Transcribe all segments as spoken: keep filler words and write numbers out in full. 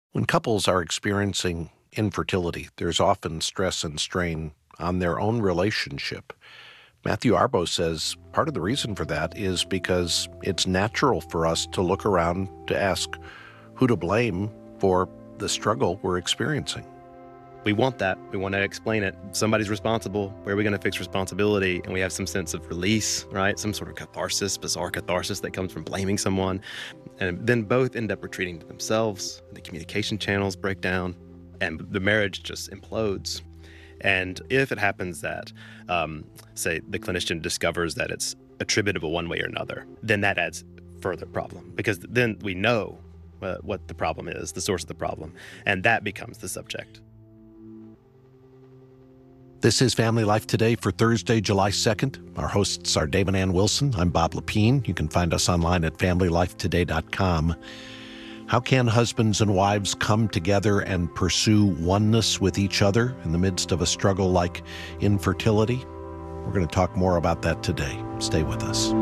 When couples are experiencing infertility, there's often stress and strain on their own relationship. Matthew Arbo says part of the reason for that is because it's natural for us to look around to ask who to blame for the struggle we're experiencing. We want that. We want to explain it. Somebody's responsible. Where are we going to fix responsibility? And we have some sense of release, right? Some sort of catharsis, bizarre catharsis that comes from blaming someone. And then both end up retreating to themselves. The communication channels break down, and the marriage just implodes. And if it happens that, um, say, the clinician discovers that it's attributable one way or another, then that adds further problem, because then we know uh, what the problem is, the source of the problem, and that becomes the subject. This is Family Life Today for Thursday, July second. Our hosts are Dave and Ann Wilson. I'm Bob Lepine. You can find us online at family life today dot com. How can husbands and wives come together and pursue oneness with each other in the midst of a struggle like infertility? We're going to talk more about that today. Stay with us.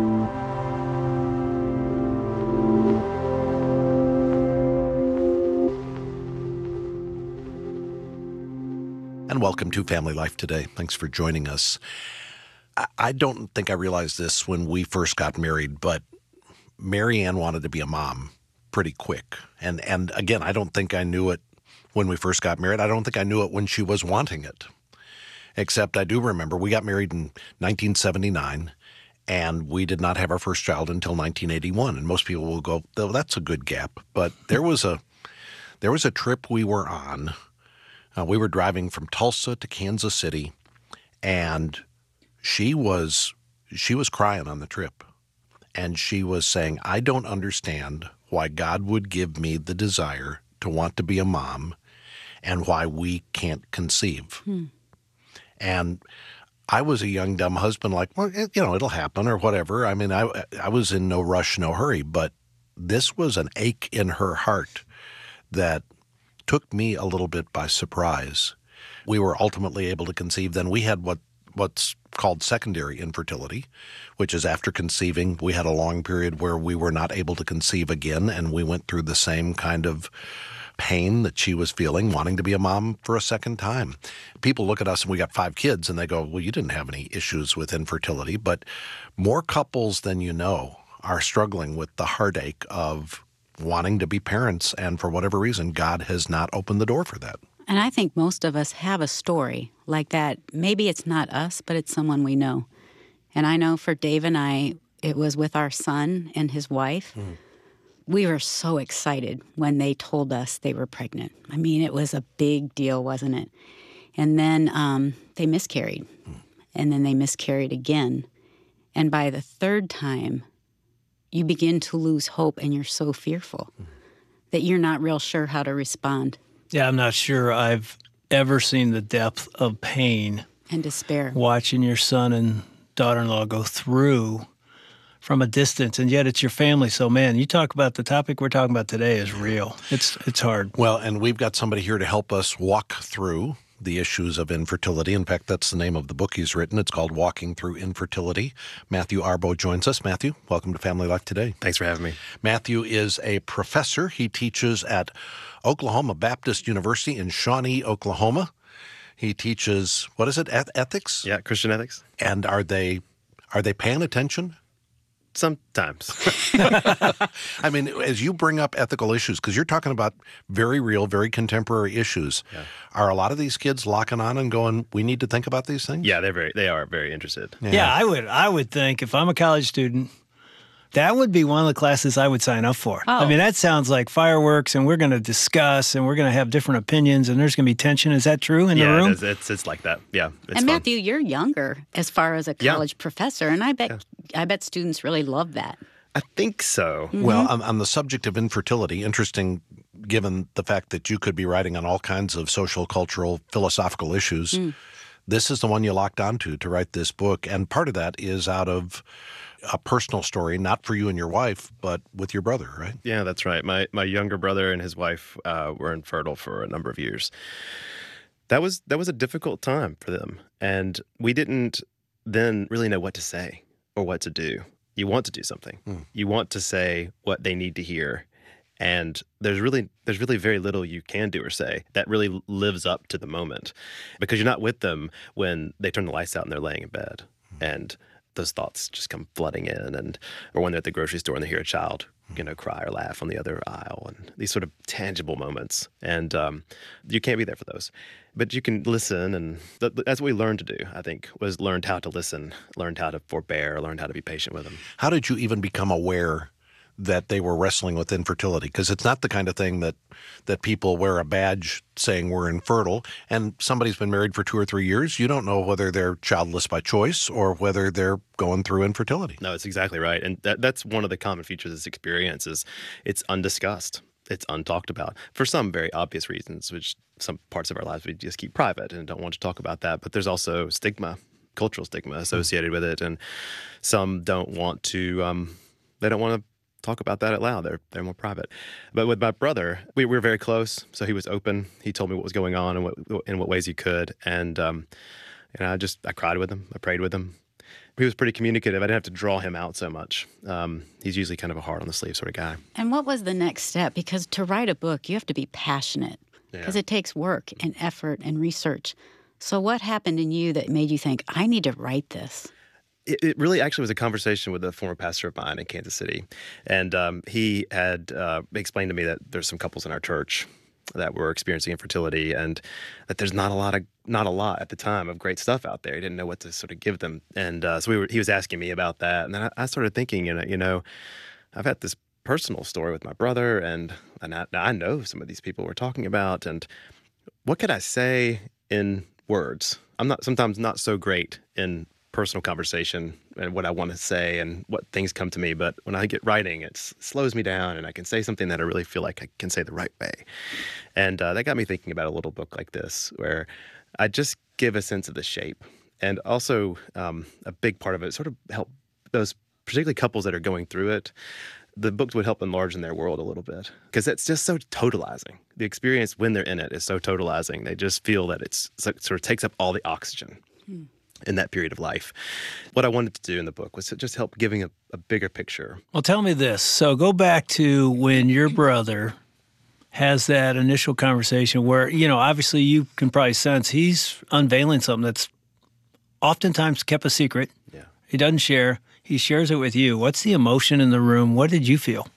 And welcome to Family Life Today. Thanks for joining us. I don't think I realized this when we first got married, but Mary Ann wanted to be a mom pretty quick. And and again, I don't think I knew it when we first got married. I don't think I knew it when she was wanting it. Except I do remember we got married in nineteen seventy-nine, and we did not have our first child until nineteen eighty-one. And most people will go, oh, that's a good gap. But there was a there was a trip we were on. Uh, we were driving from Tulsa to Kansas City, and she was she was crying on the trip. And she was saying, I don't understand why God would give me the desire to want to be a mom and why we can't conceive. Hmm. And I was a young, dumb husband like, well, it, you know, it'll happen or whatever. I mean, I, I was in no rush, no hurry. But this was an ache in her heart that took me a little bit by surprise. We were ultimately able to conceive. Then we had what what's called secondary infertility, which is after conceiving, we had a long period where we were not able to conceive again, and we went through the same kind of pain that she was feeling, wanting to be a mom for a second time. People look at us and we got five kids, and they go, well, you didn't have any issues with infertility. But more couples than you know are struggling with the heartache of wanting to be parents, and for whatever reason, God has not opened the door for that. And I think most of us have a story like that. Maybe it's not us, but it's someone we know. And I know for Dave and I, it was with our son and his wife. Mm. We were so excited when they told us they were pregnant. I mean, it was a big deal, wasn't it? And then um, they miscarried. Mm. And then they miscarried again. And by the third time, you begin to lose hope, and you're so fearful mm. that you're not real sure how to respond. Yeah, I'm not sure I've ever seen the depth of pain and despair watching your son and daughter-in-law go through from a distance, and yet it's your family. So, man, you talk about the topic we're talking about today is real. It's it's hard. Well, and we've got somebody here to help us walk through the issues of infertility. In fact, that's the name of the book he's written. It's called Walking Through Infertility. Matthew Arbo joins us. Matthew, welcome to Family Life Today. Thanks for having me. Matthew is a professor. He teaches at Oklahoma Baptist University in Shawnee, Oklahoma. He teaches, what is it, Eth- ethics? Yeah, Christian ethics. And are they are they paying attention? Sometimes. I mean, as you bring up ethical issues, because you're talking about very real, very contemporary issues, yeah. Are a lot of these kids locking on and going, we need to think about these things? Yeah, they're very, they are very interested. Yeah. yeah, I would, I would think if I'm a college student, that would be one of the classes I would sign up for. Oh. I mean, that sounds like fireworks, and we're going to discuss, and we're going to have different opinions, and there's going to be tension. Is that true in yeah, the room? Yeah, it it's, it's like that. Yeah, it's And fun. Matthew, you're younger as far as a college yeah. professor, and I bet yeah. I bet students really love that. I think so. Mm-hmm. Well, on, on the subject of infertility, interesting given the fact that you could be writing on all kinds of social, cultural, philosophical issues. Mm. This is the one you locked onto to write this book, and part of that is out of a personal story, not for you and your wife, but with your brother, right? Yeah, that's right. My my younger brother and his wife uh, were infertile for a number of years. That was that was a difficult time for them, and we didn't then really know what to say or what to do. You want to do something. Mm. You want to say what they need to hear, And there's really there's really very little you can do or say that really lives up to the moment, because you're not with them when they turn the lights out and they're laying in bed, and those thoughts just come flooding in, and or when they're at the grocery store and they hear a child, you know, cry or laugh on the other aisle, and these sort of tangible moments. And um, you can't be there for those, but you can listen, and th- that's what we learned to do. I think was learned how to listen, learned how to forbear, learned how to be patient with them. How did you even become aware that they were wrestling with infertility? Because it's not the kind of thing that that people wear a badge saying we're infertile, and somebody's been married for two or three years. You don't know whether they're childless by choice or whether they're going through infertility. No, it's exactly right. And that, that's one of the common features of this experience is it's undiscussed. It's untalked about for some very obvious reasons, which some parts of our lives we just keep private and don't want to talk about that. But there's also stigma, cultural stigma associated with it. And some don't want to, um, they don't want to talk about that out loud. They're they're more private. But with my brother, we, we were very close. So he was open. He told me what was going on and what in what ways he could. And um, and I just I cried with him. I prayed with him. He was pretty communicative. I didn't have to draw him out so much. Um, he's usually kind of a hard on the sleeve sort of guy. And what was the next step? Because to write a book, you have to be passionate, because Yeah. it takes work and effort and research. So what happened in you that made you think, I need to write this? It, it really actually was a conversation with a former pastor of mine in Kansas City. And um, he had uh, explained to me that there's some couples in our church that were experiencing infertility, and that there's not a lot of not a lot at the time of great stuff out there. He didn't know what to sort of give them. And uh, so we were, he was asking me about that. And then I, I started thinking, you know, you know, I've had this personal story with my brother, and, and I, I know some of these people we're talking about. And what could I say in words? I'm not sometimes not so great in personal conversation and what I want to say and what things come to me. But when I get writing, it s- slows me down, and I can say something that I really feel like I can say the right way. And uh, that got me thinking about a little book like this, where I just give a sense of the shape. And also um, a big part of it sort of help those, particularly couples that are going through it. The books would help enlarge in their world a little bit, because it's just so totalizing. The experience when they're in it is so totalizing. They just feel that it's it sort of takes up all the oxygen Hmm. in that period of life. What I wanted to do in the book was to just help giving a, a bigger picture. Well, tell me this. So go back to when your brother has that initial conversation where, you know, obviously you can probably sense he's unveiling something that's oftentimes kept a secret. Yeah. He doesn't share. He shares it with you. What's the emotion in the room? What did you feel?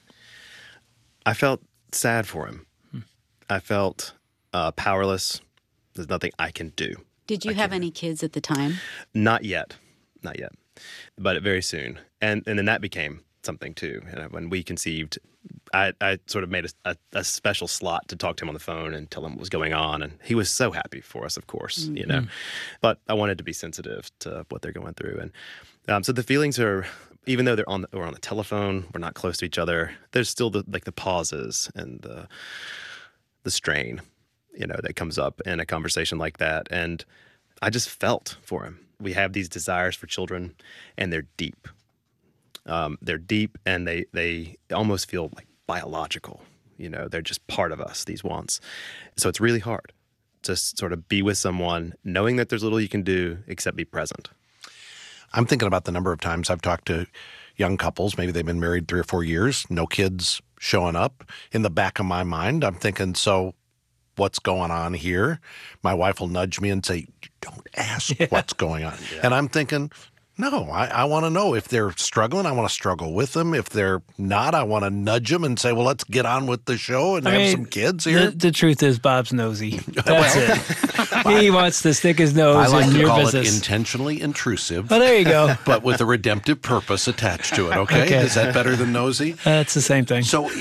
I felt sad for him. Hmm. I felt uh, powerless. There's nothing I can do. Did you have any kids at the time? Not yet. Not yet. But very soon. And and then that became something too. You know, when we conceived, I, I sort of made a, a, a special slot to talk to him on the phone and tell him what was going on. And he was so happy for us, of course, you know. But I wanted to be sensitive to what they're going through. And um, so the feelings are, even though they're on the, we're on the telephone, we're not close to each other, there's still the like the pauses and the the strain, you know, that comes up in a conversation like that. And I just felt for him. We have these desires for children, and they're deep. Um, they're deep, and they they almost feel like biological. You know, they're just part of us, these wants. So it's really hard to sort of be with someone knowing that there's little you can do except be present. I'm thinking about the number of times I've talked to young couples. Maybe they've been married three or four years, no kids showing up. In the back of my mind, I'm thinking, so what's going on here? My wife will nudge me and say, don't ask Yeah. what's going on. Yeah. And I'm thinking, no, I, I want to know. If they're struggling, I want to struggle with them. If they're not, I want to nudge them and say, well, let's get on with the show and I have mean, some kids here. The, the truth is, Bob's nosy. That's it. He wants to stick his nose I like in to your call business. it intentionally intrusive, Oh, there you go. but with a redemptive purpose attached to it, okay? Okay. Is that better than nosy? That's the same thing. So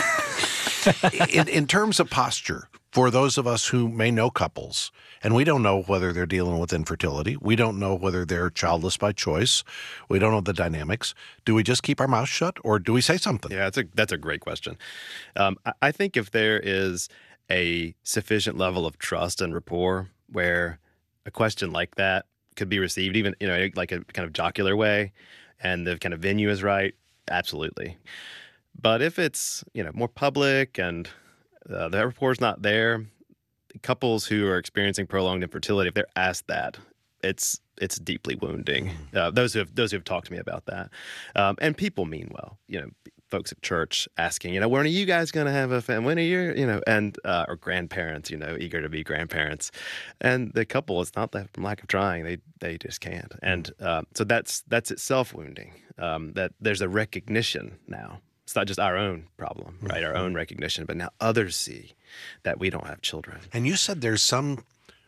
in, in terms of posture, for those of us who may know couples, and we don't know whether they're dealing with infertility, we don't know whether they're childless by choice, we don't know the dynamics, do we just keep our mouth shut or do we say something? Yeah, that's a that's a great question. Um, I, I think if there is a sufficient level of trust and rapport where a question like that could be received, even you know, like a kind of jocular way, and the kind of venue is right, absolutely. But if it's you know more public and uh, the rapport is not there, couples who are experiencing prolonged infertility, if they're asked that, it's it's deeply wounding. Uh, those who have those who have talked to me about that, um, and people mean well. You know, folks at church asking, you know, when are you guys going to have a family? When are you, you know, and, uh, or grandparents, you know, eager to be grandparents. And the couple, it's not that from lack of trying, they, they just can't. And, uh, so that's, that's itself wounding, um, that there's a recognition now. It's not just our own problem, right? Our own recognition, but now others see that we don't have children. And you said there's some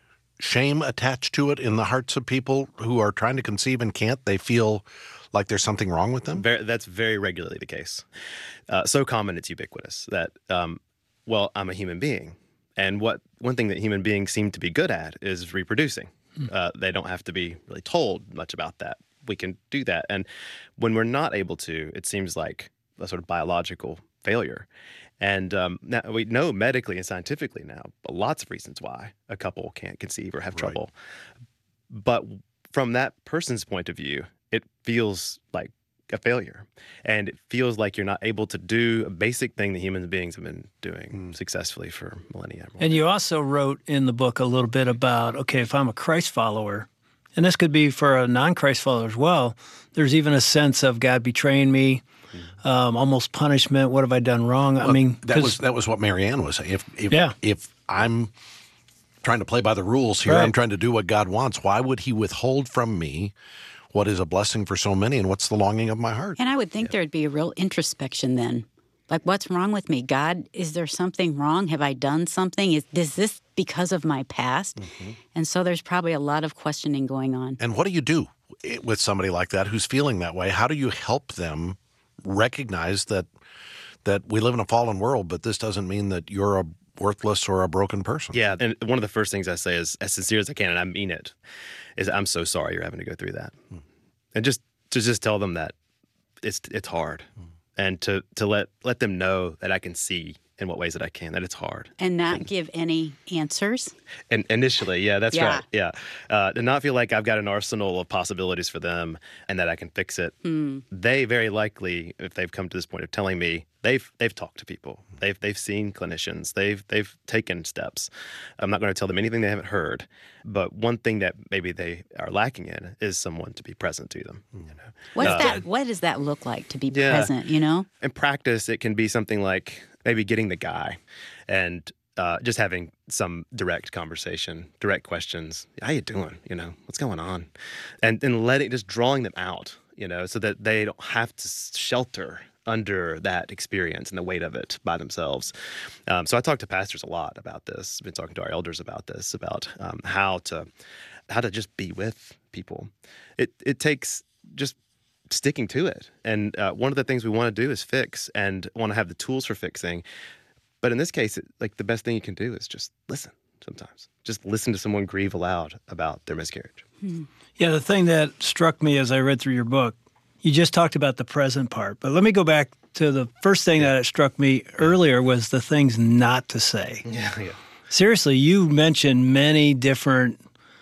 shame attached to it in the hearts of people who are trying to conceive and can't. They feel like there's something wrong with them? Very, that's very regularly the case. Uh, so common, it's ubiquitous that, um, well, I'm a human being. And what one thing that human beings seem to be good at is reproducing. Mm. Uh, they don't have to be really told much about that. We can do that. And when we're not able to, it seems like a sort of biological failure. And um, now we know medically and scientifically now lots of reasons why a couple can't conceive or have trouble. Right. But from that person's point of view, it feels like a failure. And it feels like you're not able to do a basic thing that human beings have been doing mm. successfully for millennia. And you also wrote in the book a little bit about, okay, if I'm a Christ follower, and this could be for a non-Christ follower as well, there's even a sense of God betraying me, mm. um, almost punishment. What have I done wrong? Well, I mean, that was that was what Marianne was saying. If if, yeah. if I'm trying to play by the rules here, right. I'm trying to do what God wants, why would he withhold from me what is a blessing for so many, and what's the longing of my heart? And I would think yeah. there'd be a real introspection then. Like, what's wrong with me? God, is there something wrong? Have I done something? Is, is this because of my past? Mm-hmm. And so there's probably a lot of questioning going on. And what do you do with somebody like that who's feeling that way? How do you help them recognize that that we live in a fallen world, but this doesn't mean that you're a worthless or a broken person? Yeah, and one of the first things I say is, as sincere as I can, and I mean it, is I'm so sorry you're having to go through that. Mm. And just to just tell them that it's it's hard. Mm. And to, to let let them know that I can see in what ways that I can, that it's hard. And not and, give any answers? And initially, yeah, that's yeah. right. Yeah. Uh, to not feel like I've got an arsenal of possibilities for them and that I can fix it. Mm. They very likely, if they've come to this point of telling me, they've they've talked to people. They've they've seen clinicians. They've they've taken steps. I'm not going to tell them anything they haven't heard. But one thing that maybe they are lacking in is someone to be present to them. Mm. You know? What's uh, that? What does that look like to be yeah. present? You know, in practice, it can be something like maybe getting the guy and uh, just having some direct conversation, direct questions. How you doing? You know, what's going on? And then letting, just drawing them out, you know, so that they don't have to shelter under that experience and the weight of it by themselves. Um, so I talk to pastors a lot about this. I've been talking to our elders about this, about um, how to how to just be with people. It it takes just sticking to it. And uh, one of the things we want to do is fix and want to have the tools for fixing. But in this case, it, like the best thing you can do is just listen sometimes. Just listen to someone grieve aloud about their miscarriage. Hmm. Yeah, the thing that struck me as I read through your book, you just talked about the present part. But let me go back to the first thing yeah. that struck me earlier was the things not to say. Yeah, yeah. Seriously, you mentioned many different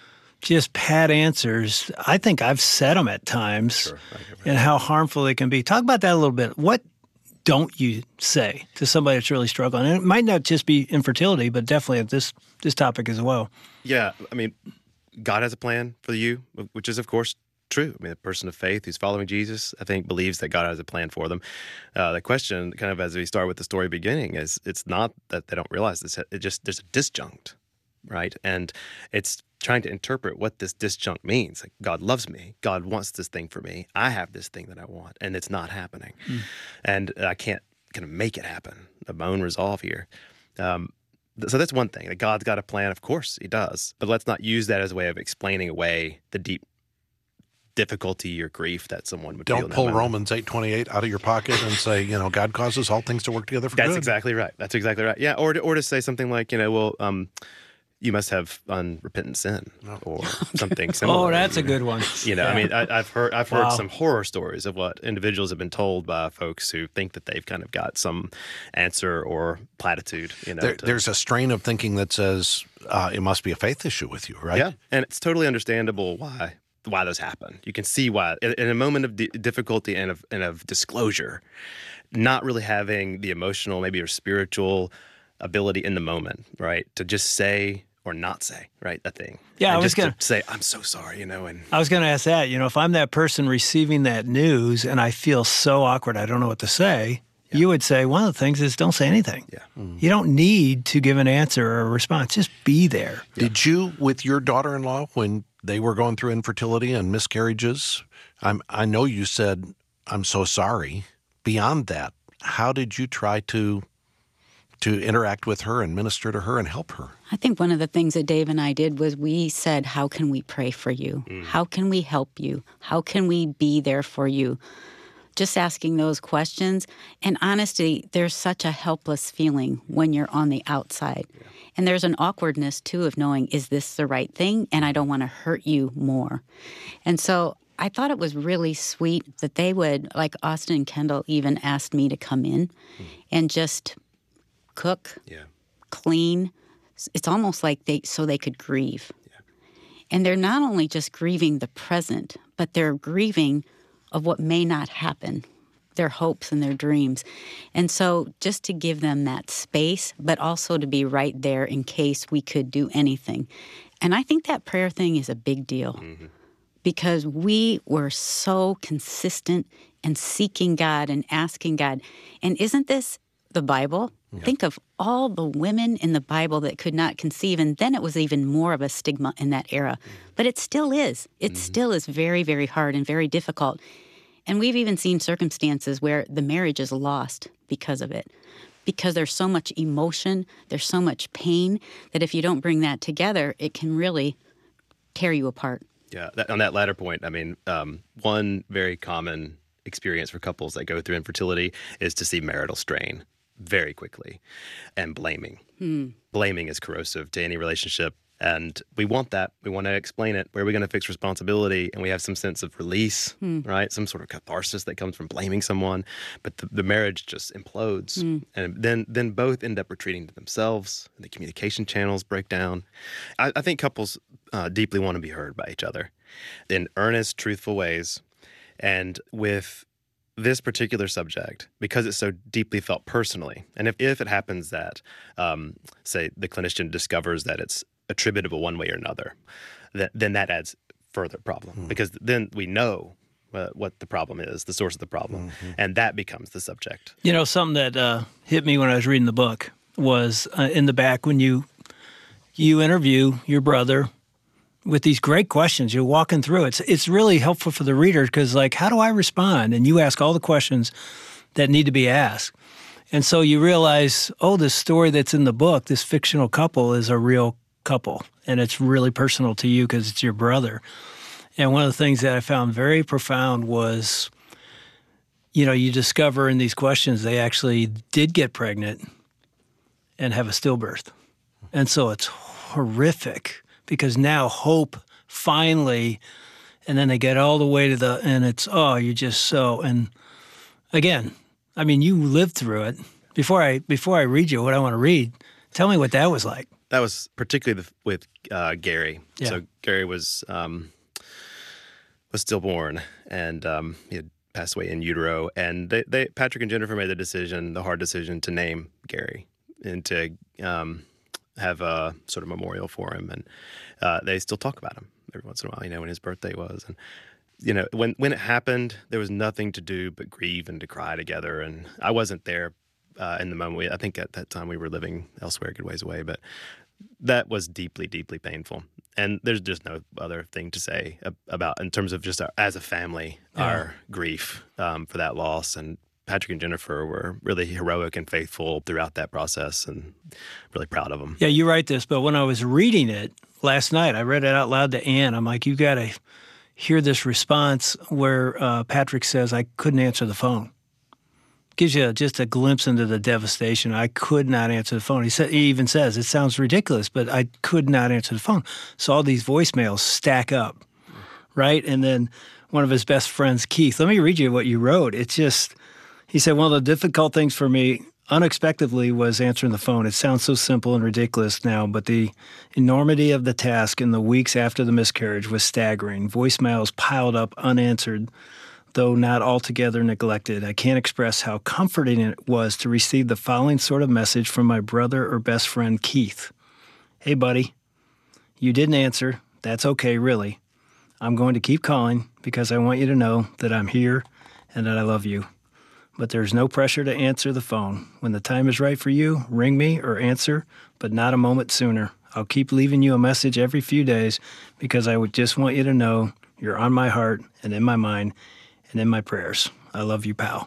just pat answers. I think I've said them at times sure, right, right. and how harmful they can be. Talk about that a little bit. What don't you say to somebody that's really struggling? And it might not just be infertility, but definitely at this this topic as well. Yeah, I mean, God has a plan for you, which is, of course, true. I mean, a person of faith who's following Jesus, I think, believes that God has a plan for them. Uh, the question, kind of as we start with the story beginning, is it's not that they don't realize this. It just there's a disjunct, right? And it's trying to interpret what this disjunct means. Like, God loves me. God wants this thing for me. I have this thing that I want, and it's not happening. Mm. And I can't kind of make it happen. My own resolve here. Um, so that's one thing. That God's got a plan. Of course, he does. But let's not use that as a way of explaining away the deep difficulty or grief that someone would feel. Don't pull Romans eight twenty-eight out of your pocket and say, you know, God causes all things to work together for That's good. That's exactly right. That's exactly right. Yeah, or to, or to say something like, you know, well, um, you must have unrepentant sin or something similar. Oh, that's a good one. You know, yeah. I mean, I, I've heard I've heard wow. some horror stories of what individuals have been told by folks who think that they've kind of got some answer or platitude. You know, there, to, there's a strain of thinking that says uh, it must be a faith issue with you, right? Yeah, and it's totally understandable why why those happen. You can see why in, in a moment of d- difficulty and of and of disclosure, not really having the emotional, maybe or spiritual ability in the moment, right, to just say or not say, right, a thing. Yeah, and I was just going to say, I'm so sorry, you know. And I was going to ask that, you know, if I'm that person receiving that news and I feel so awkward, I don't know what to say, you would say one of the things is don't say anything. Yeah. Mm-hmm. You don't need to give an answer or a response. Just be there. Did you, with your daughter-in-law, when they were going through infertility and miscarriages, I'm, I know you said, I'm so sorry. Beyond that, how did you try to to interact with her and minister to her and help her? I think one of the things that Dave and I did was we said, how can we pray for you? Mm. How can we help you? How can we be there for you? Just asking those questions. And honestly, there's such a helpless feeling when you're on the outside. Yeah. And there's an awkwardness, too, of knowing, is this the right thing? And I don't want to hurt you more. And so I thought it was really sweet that they would, like Austin and Kendall even asked me to come in mm. and just cook, yeah. clean. It's almost like they so they could grieve. Yeah. And they're not only just grieving the present, but they're grieving of what may not happen, their hopes and their dreams. And so just to give them that space, but also to be right there in case we could do anything. And I think that prayer thing is a big deal mm-hmm. because we were so consistent in seeking God and asking God. And isn't this the Bible? Yeah. Think of all the women in the Bible that could not conceive, and then it was even more of a stigma in that era. Mm-hmm. But it still is. It mm-hmm. still is very, very hard and very difficult. And we've even seen circumstances where the marriage is lost because of it, because there's so much emotion, there's so much pain, that if you don't bring that together, it can really tear you apart. Yeah, that, on that latter point, I mean, um, one very common experience for couples that go through infertility is to see marital strain very quickly, and blaming. Hmm. Blaming is corrosive to any relationship, and we want that. We want to explain it. Where are we going to fix responsibility? And we have some sense of release, hmm. right? Some sort of catharsis that comes from blaming someone, but the, the marriage just implodes, hmm. and then then both end up retreating to themselves. The communication channels break down. I, I think couples uh, deeply want to be heard by each other in earnest, truthful ways, and with this particular subject, because it's so deeply felt personally, and if, if it happens that, um, say, the clinician discovers that it's attributable one way or another, that, then that adds further problem, mm-hmm. because then we know uh, what the problem is, the source of the problem, mm-hmm. and that becomes the subject. You know, something that uh, hit me when I was reading the book was uh, in the back when you you interview your brother with these great questions. You're walking through. It's it's really helpful for the reader because, like, how do I respond? And you ask all the questions that need to be asked. And so you realize, oh, this story that's in the book, this fictional couple is a real couple. And it's really personal to you because it's your brother. And one of the things that I found very profound was, you know, you discover in these questions they actually did get pregnant and have a stillbirth. And so it's horrific. Because now hope finally, and then they get all the way to the, and it's, oh, you're just so, and again, I mean, you lived through it. Before I before I read you what I want to read, tell me what that was like. That was particularly the, with uh, Gary. Yeah. So Gary was um, was stillborn, and um, he had passed away in utero, and they, they Patrick and Jennifer made the decision, the hard decision, to name Gary and to um, have a sort of memorial for him, and uh, they still talk about him every once in a while, you know, when his birthday was. And, you know, when, when it happened, there was nothing to do but grieve and to cry together. And I wasn't there uh, in the moment. We, I think at that time we were living elsewhere a good ways away, but that was deeply, deeply painful. And there's just no other thing to say about, in terms of just our, as a family, yeah. our grief um, for that loss. And Patrick and Jennifer were really heroic and faithful throughout that process, and really proud of them. Yeah, you write this, but when I was reading it last night, I read it out loud to Ann. I'm like, you got to hear this response where uh, Patrick says, I couldn't answer the phone. Gives you just a glimpse into the devastation. I could not answer the phone. He, said, he even says, it sounds ridiculous, but I could not answer the phone. So all these voicemails stack up, right? And then one of his best friends, Keith, let me read you what you wrote. It's just... He said, one of the difficult things for me, unexpectedly, was answering the phone. It sounds so simple and ridiculous now, but the enormity of the task in the weeks after the miscarriage was staggering. Voicemails piled up unanswered, though not altogether neglected. I can't express how comforting it was to receive the following sort of message from my brother or best friend, Keith. Hey, buddy, you didn't answer. That's okay, really. I'm going to keep calling because I want you to know that I'm here and that I love you. but there's no pressure to answer the phone. When the time is right for you, ring me or answer, but not a moment sooner. I'll keep leaving you a message every few days because I would just want you to know you're on my heart and in my mind and in my prayers. I love you, pal.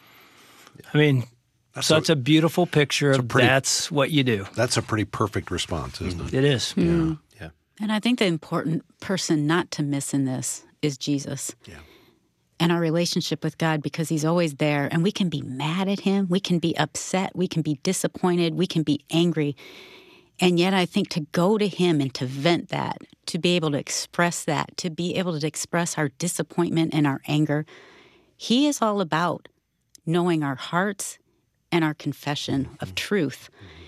I mean, that's such a, a beautiful picture of pretty, that's what you do. That's a pretty perfect response, isn't mm-hmm. it? It is. Mm. Yeah. And I think the important person not to miss in this is Jesus. Yeah. And our relationship with God, because he's always there. And we can be mad at him. We can be upset. We can be disappointed. We can be angry. And yet I think to go to him and to vent that, to be able to express that, to be able to express our disappointment and our anger, he is all about knowing our hearts and our confession of truth.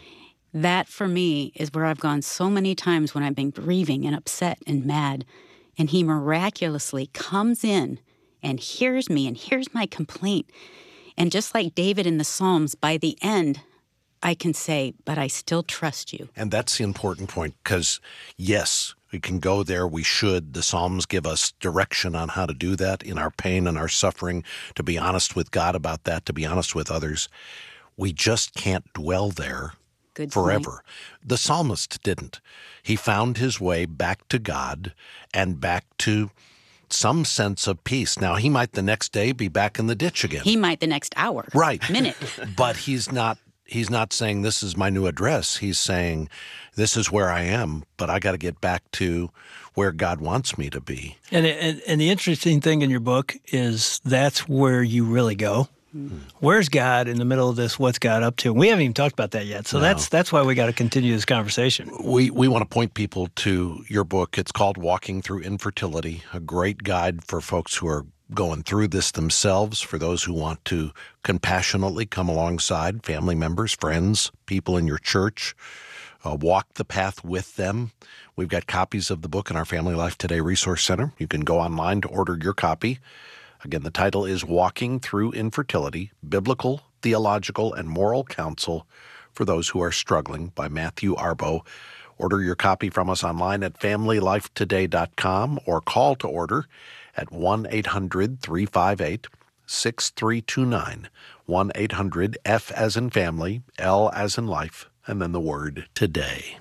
That, for me, is where I've gone so many times when I've been grieving and upset and mad. And he miraculously comes in and hears me and hears my complaint. And just like David in the Psalms, by the end, I can say, but I still trust you. And that's the important point, because, yes, we can go there. We should. The Psalms give us direction on how to do that in our pain and our suffering, to be honest with God about that, to be honest with others. We just can't dwell there Good forever. Point. The psalmist didn't. He found his way back to God and back to some sense of peace. Now, he might the next day be back in the ditch again. He might the next hour. Right. Minute. But he's not He's not saying this is my new address. He's saying this is where I am, but I got to get back to where God wants me to be. And, and and the interesting thing in your book is that's where you really go. Mm-hmm. Where's God in the middle of this? What's God up to? We haven't even talked about that yet. So no. that's that's why we got to continue this conversation. We we want to point people to your book. It's called Walking Through Infertility, a great guide for folks who are going through this themselves, for those who want to compassionately come alongside family members, friends, people in your church, uh, walk the path with them. We've got copies of the book in our Family Life Today Resource Center. You can go online to order your copy. Again, the title is Walking Through Infertility, Biblical, Theological, and Moral Counsel for Those Who Are Struggling, by Matthew Arbo. Order your copy from us online at family life today dot com or call to order at one eight hundred three five eight six three two nine, one eight hundred F as in family, L as in life, and then the word today.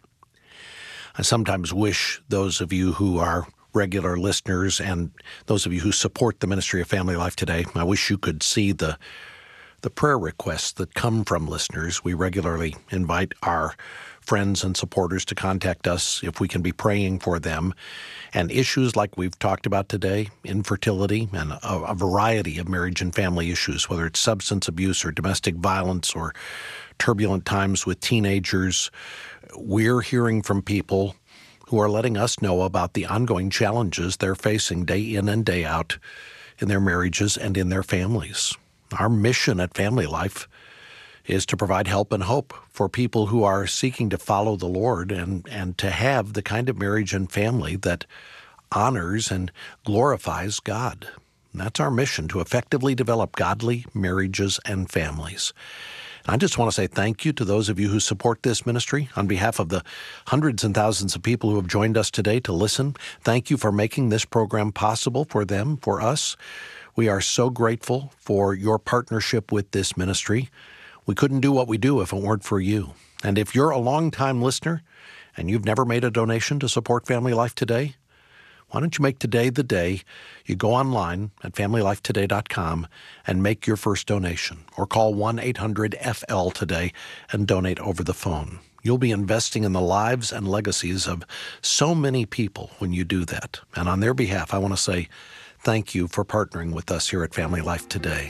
I sometimes wish those of you who are regular listeners and those of you who support the ministry of Family Life Today, I wish you could see the the prayer requests that come from listeners. We regularly invite our friends and supporters to contact us if we can be praying for them. And issues like we've talked about today, infertility and a, a variety of marriage and family issues, whether it's substance abuse or domestic violence or turbulent times with teenagers, we're hearing from people who are letting us know about the ongoing challenges they're facing day in and day out in their marriages and in their families. Our mission at Family Life is to provide help and hope for people who are seeking to follow the Lord and, and to have the kind of marriage and family that honors and glorifies God. And that's our mission, to effectively develop godly marriages and families. I just want to say thank you to those of you who support this ministry. On behalf of the hundreds and thousands of people who have joined us today to listen, thank you for making this program possible for them, for us. We are so grateful for your partnership with this ministry. We couldn't do what we do if it weren't for you. And if you're a longtime listener and you've never made a donation to support Family Life Today, why don't you make today the day you go online at family life today dot com and make your first donation, or call one eight hundred F L today and donate over the phone. You'll be investing in the lives and legacies of so many people when you do that. And on their behalf, I want to say thank you for partnering with us here at Family Life Today.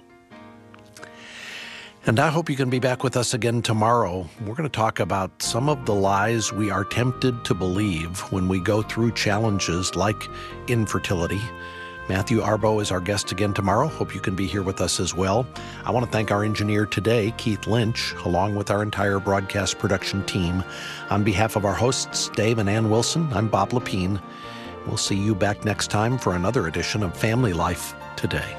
And I hope you can be back with us again tomorrow. We're going to talk about some of the lies we are tempted to believe when we go through challenges like infertility. Matthew Arbo is our guest again tomorrow. Hope you can be here with us as well. I want to thank our engineer today, Keith Lynch, along with our entire broadcast production team. On behalf of our hosts, Dave and Ann Wilson, I'm Bob Lepine. We'll see you back next time for another edition of Family Life Today.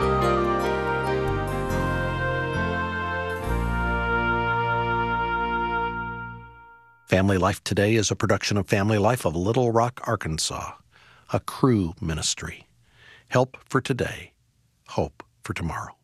Family Life Today is a production of Family Life of Little Rock, Arkansas, a Cru ministry. Help for today, hope for tomorrow.